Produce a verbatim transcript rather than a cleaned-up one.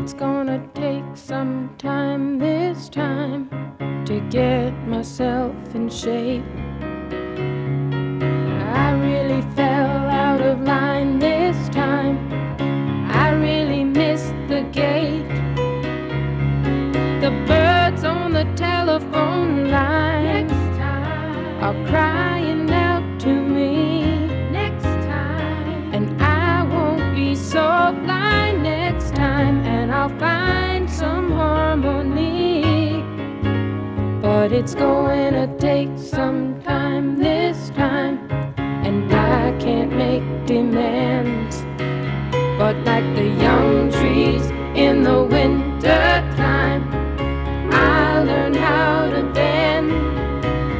it's gonna take some time this time to get myself in shape. I really fell out of line this time. I really missed the gate. The birds on the telephone line are crying out to me next time, and I won't be so blind next time, and I'll find some harmony. But it's going to take some